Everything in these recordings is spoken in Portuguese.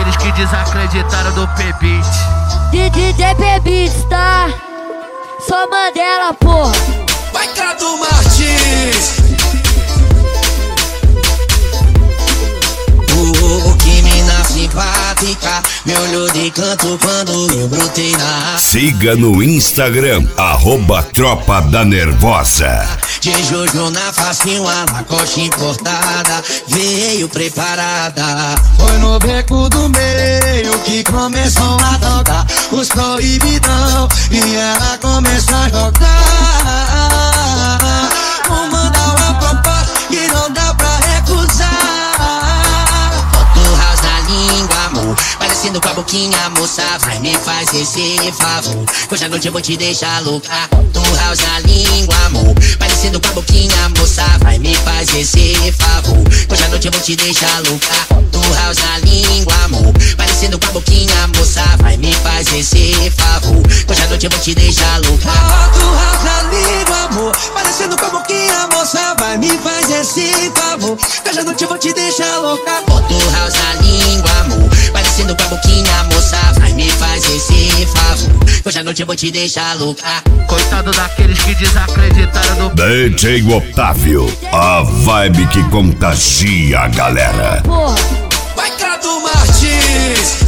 daqueles que desacreditaram do P-Beat. DJ P-Beat, tá? Só Mandela, porra. Vai, Cadu Martins. Que mina simpática, me olhou de canto quando eu brotei na área. Siga no Instagram, @Tropa da Nervosa. De Jojo na face, uma Lacoste importada, veio preparada. Foi no beco do meio que começou a tocar os proibidão, e ela começou a jogar. Vou mandar uma proposta que não dá pra recusar. Amor, parecendo com a boquinha, moça, vai me faz esse favor. Hoje à noite eu vou te deixar louca. Do house na língua, amor, parecendo com a boquinha, moça, vai me faz esse favor. Hoje à noite eu vou te deixar louca. Do house na língua, amor, parecendo com a boquinha, moça, vai me faz esse favor. Hoje à noite eu vou te deixar louca. Do house na língua, amor, parecendo com a boquinha, moça, vai me faz esse favor. Hoje à noite eu vou te deixar louca. Do house na língua, amor, parecendo com a boquinha, moça, vai me faz esse favor. Hoje à noite eu vou te deixar louca. Coitado daqueles que desacreditaram do DJ Otávio, a vibe que contagia a galera. Porra. Vai, Cadu Martins.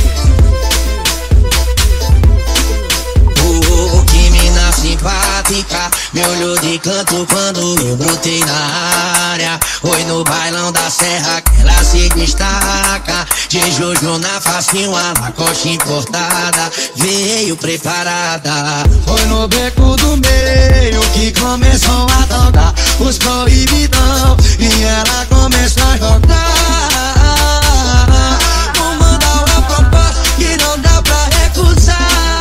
Que mina simpática, me olhou de canto quando eu brotei na área. Foi no bailão da serra que ela se destaca. De Jojo na face, uma Lacoste importada, veio preparada. Foi no beco do meio que começou a tocar os proibidão, e ela começou a jogar. Vou mandar uma proposta que não dá pra recusar.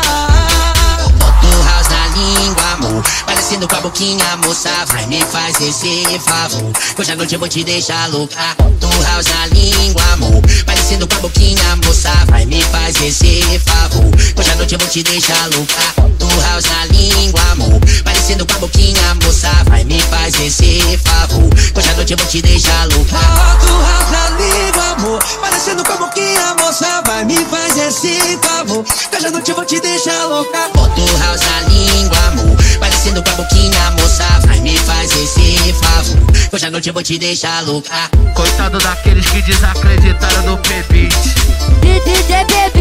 Parecendo com a boquinha, moça, vai me faz esse favor. Hoje à noite eu vou te deixar louca. Do house na língua, amor, parecendo com a boquinha, moça, vai me faz esse favor. Hoje à noite eu vou te deixar louca. Do house na língua, amor, parecendo com a boquinha, moça, vai me faz esse favor. Hoje à noite eu vou te deixar louca. Do house na língua, amor, parecendo com a boquinha, moça, vai me faz esse favor. Hoje à noite eu vou te deixar louca. Do house na língua, amor, parecendo com a boquinha, moça, vai me faz esse favor. Hoje à noite eu vou te deixar louca. Coitado daqueles que desacreditaram do P-Beat. DJ